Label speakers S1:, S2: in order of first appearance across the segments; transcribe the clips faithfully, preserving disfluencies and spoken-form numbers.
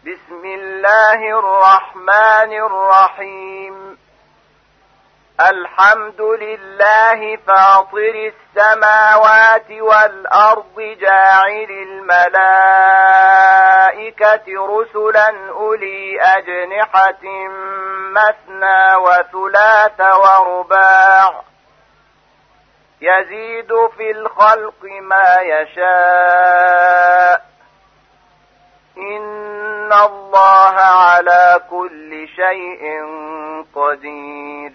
S1: بسم الله الرحمن الرحيم. الحمد لله فاطر السماوات والأرض جاعل الملائكة رسلا أولي أجنحة مثنى وثلاث ورباع يزيد في الخلق ما يشاء إن الله على كل شيء قدير.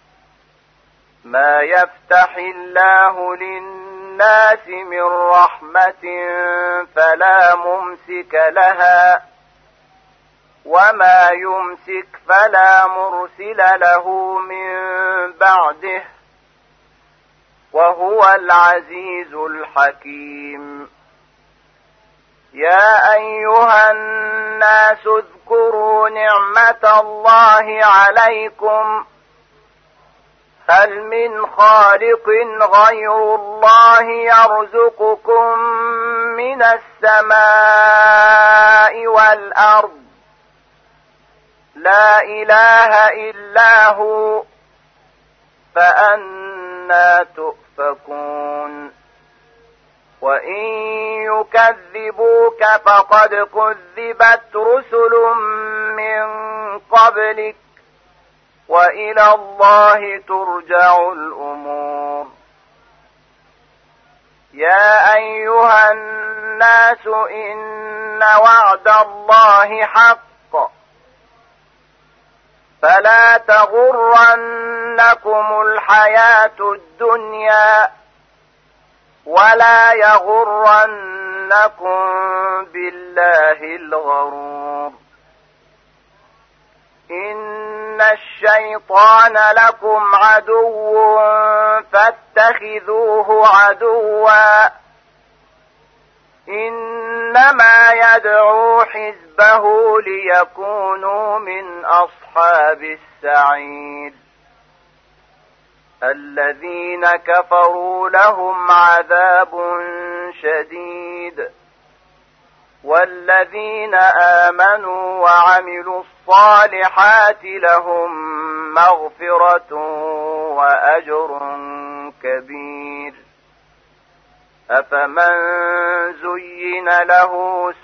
S1: ما يفتح الله للناس من رحمة فلا ممسك لها وما يمسك فلا مرسل له من بعده وهو العزيز الحكيم. يا أيها الناس اذكروا نعمة الله عليكم هل من خالق غير الله يرزقكم من السماء والأرض لا إله إلا هو فأنى تؤفكون. وإن يكذبوك فقد كذبت رسل من قبلك وإلى الله ترجع الأمور. يا أيها الناس إن وعد الله حق فلا تغرنكم الحياة الدنيا ولا يغرنكم بالله الغرور. إن الشيطان لكم عدو فاتخذوه عدوا إنما يدعو حزبه ليكونوا من أصحاب السعير. الذين كفروا لهم عذاب شديد والذين آمنوا وعملوا الصالحات لهم مغفرة وأجر كبير. أفمن زين له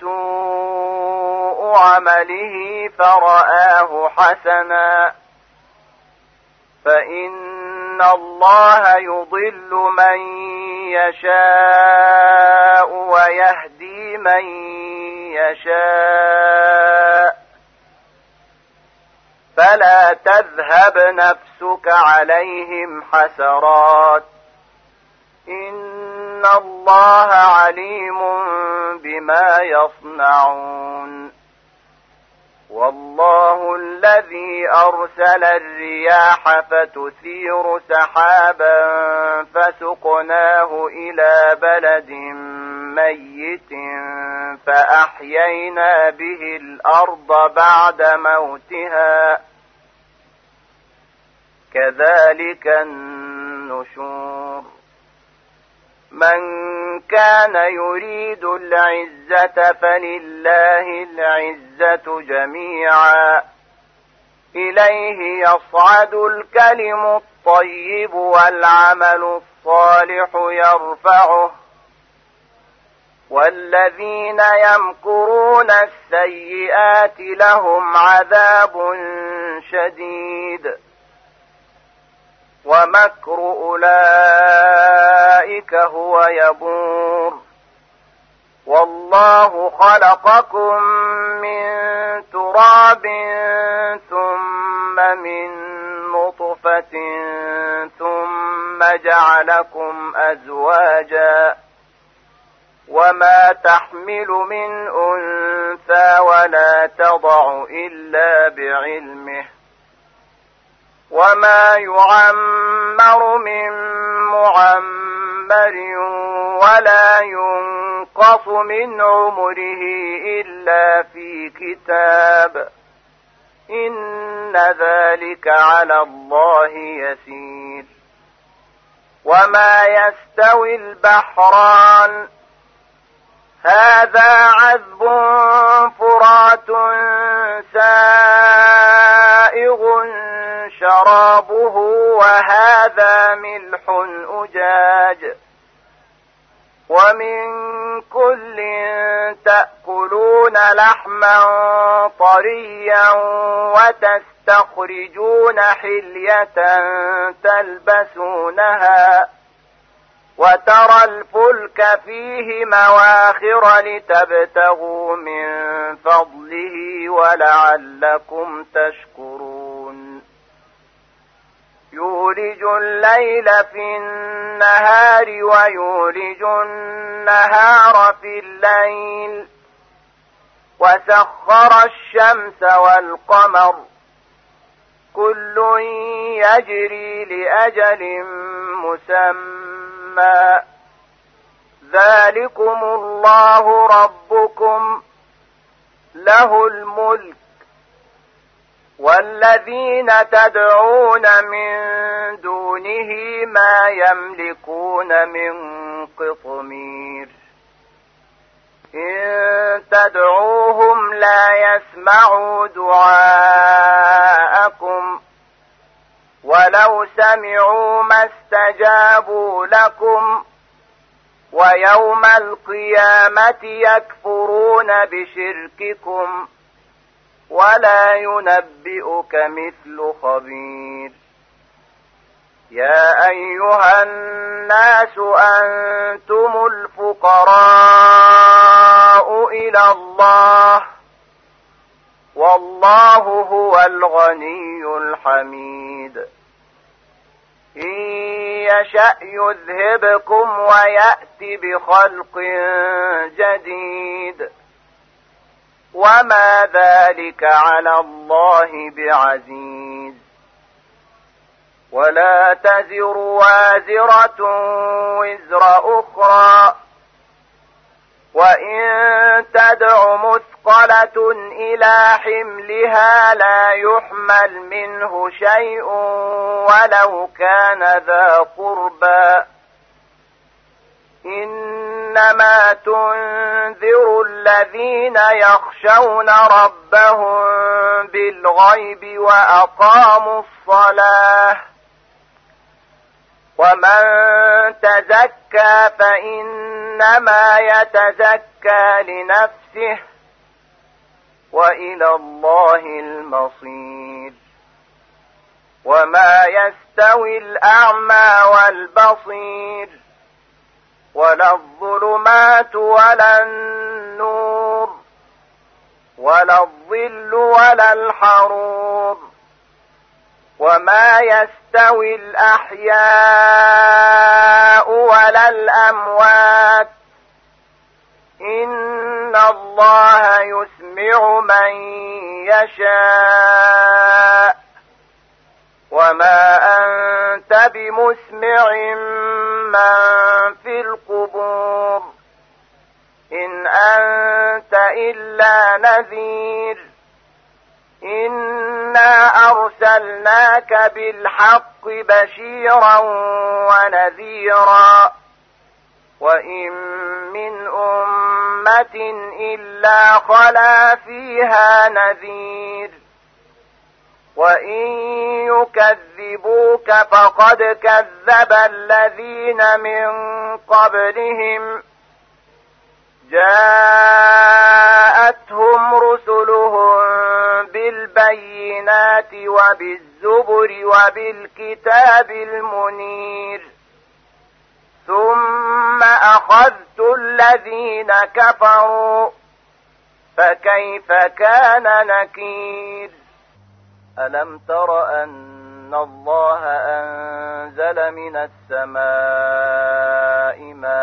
S1: سوء عمله فرآه حسنا فإن الله يضل من يشاء ويهدي من يشاء فلا تذهب نفسك عليهم حسرات إن الله عليم بما يصنعون. والله الذي أرسل الرياح فتثير سحابا فسقناه إلى بلد ميت فأحيينا به الأرض بعد موتها كذلك النشور. من كان يريد العزة فلله العزة جميعا إليه يصعد الكلم الطيب والعمل الصالح يرفعه والذين يمكرون السيئات لهم عذاب شديد ومكر أولئك هو يبور. والله خلقكم من تراب ثم من نطفة ثم جعلكم أزواجا وما تحمل من أنثى ولا تضع إلا بعلمه وما يعمر من معمر ولا ينقص من عمره إلا في كتاب إن ذلك على الله يسير. وما يستوي البحران هذا عذب فرات شجرة سائغ شرابه وهذا ملح أجاج ومن كل تأكلون لحما طريا وتستخرجون حلية تلبسونها وترى الفلك فيه مواخر لتبتغوا من فضله ولعلكم تشكرون يولج الليل في النهار ويولج النهار في الليل وسخر الشمس والقمر كل يجري لأجل مسمى ذلكم الله ربكم له الملك والذين تدعون من دونه ما يملكون من قطمير إن تدعوهم لا يسمعوا دعاءكم ولو سمعوا ما استجابوا لكم ويوم القيامة يكفرون بشرككم ولا ينبئك مثل خبير يا أيها الناس أنتم الفقراء إلى الله والله هو الغني الحميد إن يشأ يذهبكم ويأتي بخلق جديد وما ذلك على الله بعزيز ولا تزر وازرة وزر أخرى وإن تدع مثقلة إلى حملها لا يحمل منه شيء ولو كان ذا قربى إنما تنذر الذين يخشون ربهم بالغيب وأقاموا الصلاة ومن تزكى فإنما يتزكى لنفسه وإلى الله المصير وما يستوي الأعمى والبصير ولا الظلمات ولا النور ولا الظل ولا الحرور وما يستوي الأحياء ولا الأموات إن الله يسمع من يشاء وما أنت بمسمع من في القبور إن أنت إلا نذير إنا أرسلناك بالحق بشيرا ونذيرا وإن من أمة إلا خلا فيها نذير وإن يكذبوك فقد كذب الذين من قبلهم جاءتهم رسلهم بالبينات وبالزبر وبالكتاب المنير ثم أخذت الذين كفروا فكيف كان نكير ألم تر أن الله أنزل من السماء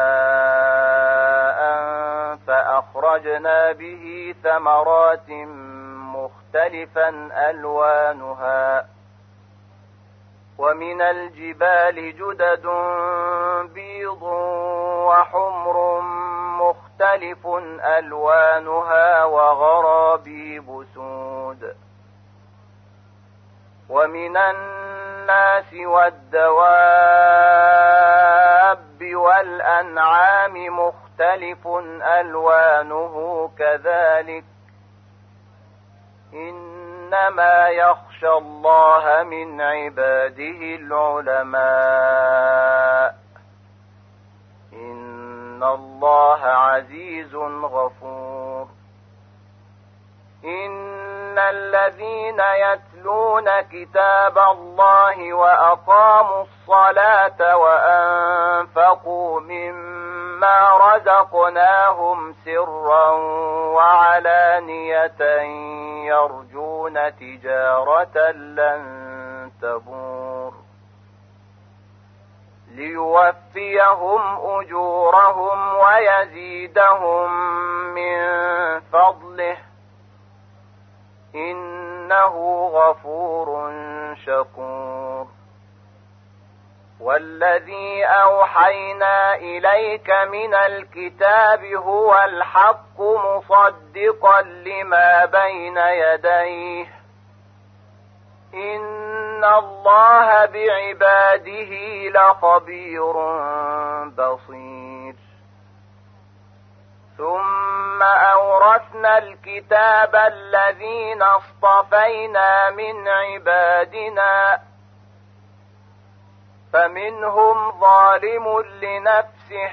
S1: ماء فأخرجنا به ثمرات مختلفا ألوانها ومن الجبال جدد بيض وحمر مختلف ألوانها وغرابيب سود ومن الناس والدواب والأنعام مختلف ألوانه كذلك إنما يخشى الله من عباده العلماء إن الله عزيز غفور إن الذين يتلون كتاب الله وأقاموا الصلاة وأنفقوا مما رزقناهم سرا وعلانية يرجون تجارة لن تبور ليوفيهم أجورهم ويزيدهم من فضله إنه غفور شكور والذي أوحينا إليك من الكتاب هو الحق مصدقا لما بين يديه إن الله بعباده لخبير بصير ثم أورثنا الكتاب الذين اصطفينا من عبادنا فمنهم ظالم لنفسه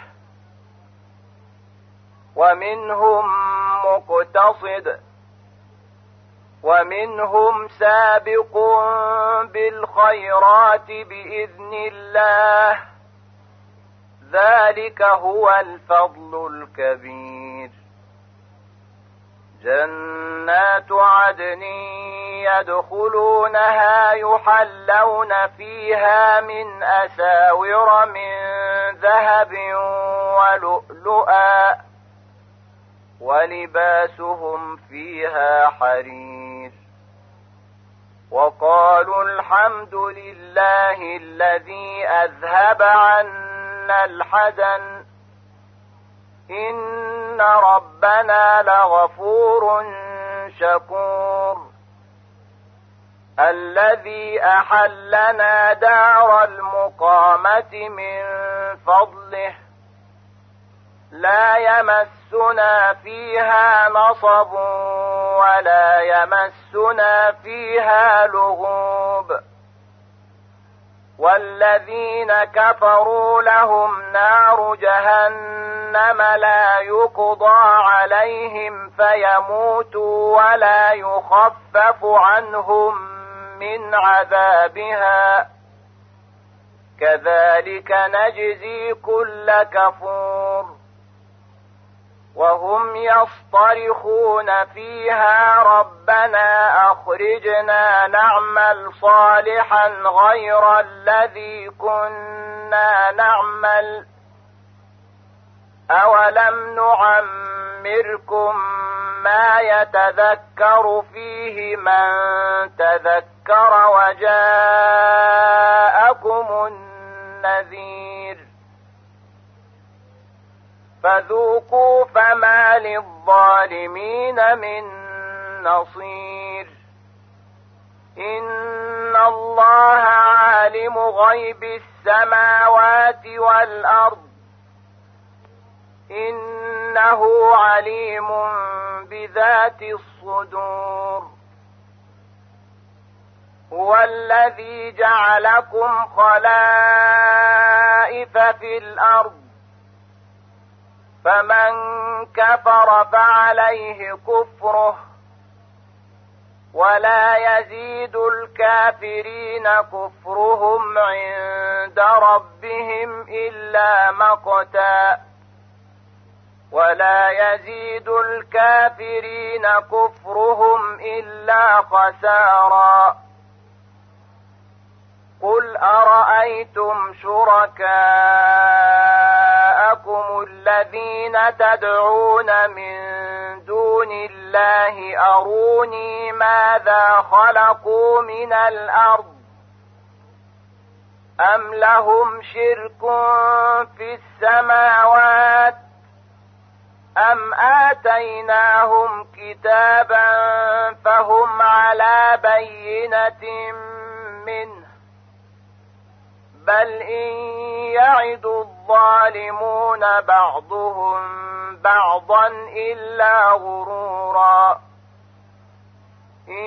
S1: ومنهم مقتصد ومنهم سابق بالخيرات بإذن الله ذلك هو الفضل الكبير جنات عدن يدخلونها يحلون فيها من أساور من ذهب ولؤلؤا ولباسهم فيها حرير وقالوا الحمد لله الذي أذهب عنا الحزن إن ربنا لغفور شكور الذي أحلنا دار المقامة من فضله لا يمسنا فيها نصب ولا يمسنا فيها لغوب والذين كفروا لهم نار جهنم لا يقضى عليهم فيموتوا ولا يخفف عنهم من عذابها كذلك نجزي كل كفور وهم يصطرخون فيها ربنا أخرجنا نعمل صالحا غير الذي كنا نعمل أولم نعمركم ما يتذكر فيه من تذكر وجاءكم النذير فذوقوا فما للظالمين من نصير إن الله عالم غيب السماوات والأرض إنه عليم بذات الصدور هو الذي جعلكم خلائف في الأرض فمن كفر فعليه كفره ولا يزيد الكافرين كفرهم عند ربهم إلا مقتا ولا يزيد الكافرين كفرهم إلا خسارا قل أرأيتم شركاءكم الذين تدعون من دون الله أروني ماذا خلقوا من الأرض أم لهم شرك في السماوات أم آتيناهم كتابا فهم على بينة منه بل إن يعد الظالمون بعضهم بعضا إلا غرورا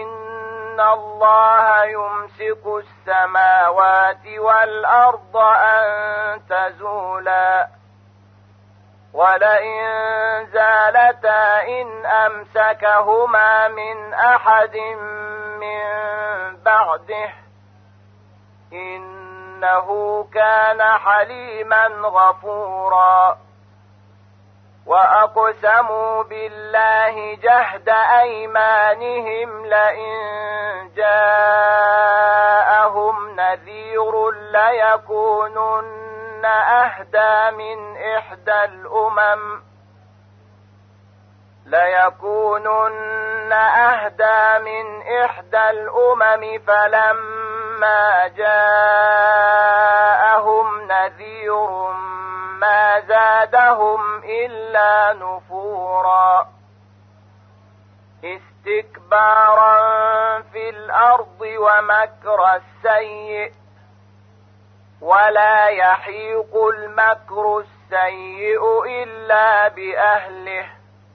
S1: الله يمسك السماوات والأرض أن تزولا ولئن زالتا إن أمسكهما من أحد من بعده إنه كان حليما غفورا وأقسموا بالله جهد أيمانهم لئن جاءهم نذير ليكونن أهدى من إحدى الأمم ليكونن أهدى من إحدى الأمم فلما جاءهم نذير ما زادهم إلا نفورا استكبارا في الأرض ومكر السيء ولا يحيق المكر السيء إلا بأهله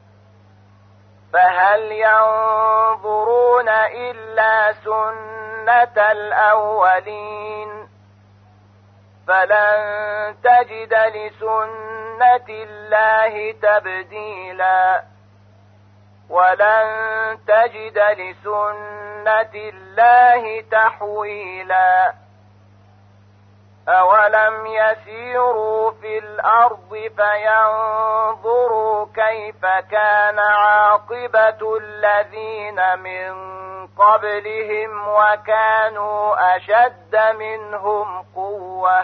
S1: فهل ينظرون إلا سنة الأولين فلن تجد لسنة الله تبديلا ولن تجد لسنة الله تحويلا أولم يسيروا في الأرض فينظروا كيف كان عاقبة الذين من قبلهم وكانوا أشد منهم قوة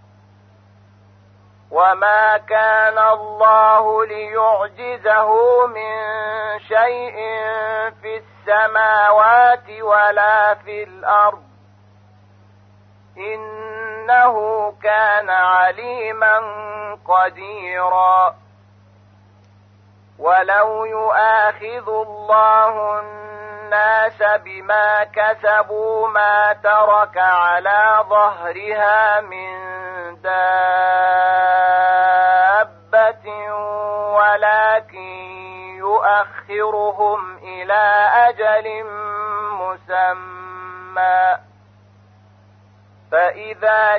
S1: وما كان الله ليعجزه من شيء في السماوات ولا في الأرض إنه كان عليما قديرا ولو يؤاخذ الله الناس بما كسبوا ما ترك على ظهرها من دابة ولكن يؤخرهم إلى أجل مسمى فإذا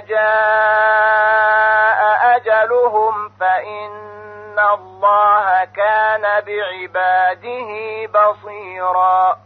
S1: جاء أجلهم فإن الله كان بعباده بصيرا